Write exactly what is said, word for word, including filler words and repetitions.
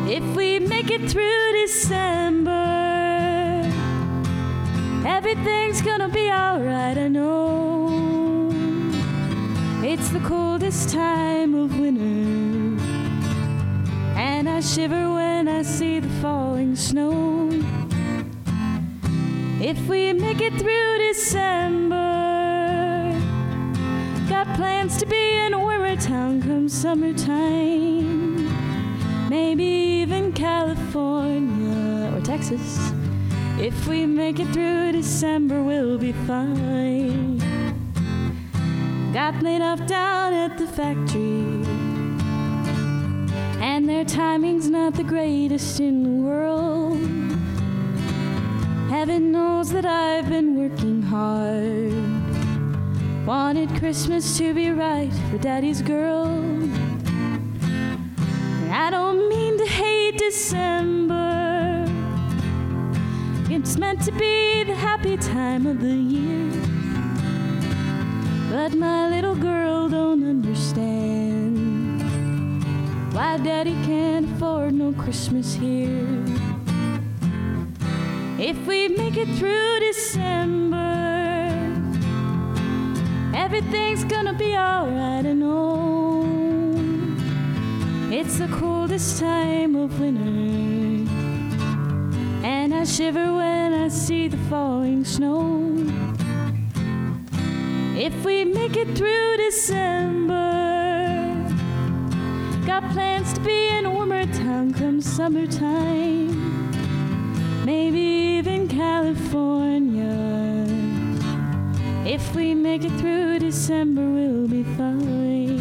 If we make it through December, everything's gonna be alright, I know. It's the coldest time of winter, and I shiver when I see the falling snow. If we make it through December, got plans to be in a warmer town come summertime. Maybe even California or Texas. If we make it through December, we'll be fine. Got laid off down at the factory, and their timing's not the greatest in the world. Heaven knows that I've been working hard. Wanted Christmas to be right for Daddy's girl. I don't mean to hate December. It's meant to be the happy time of the year. But my little girl don't understand why Daddy can't afford no Christmas here. If we make it through December, everything's gonna be alright, I know. It's the coldest time of winter, and I shiver when I see the falling snow. If we make it through December, got plans to be in a warmer town come summertime. Maybe even California. If we make it through December, we'll be fine.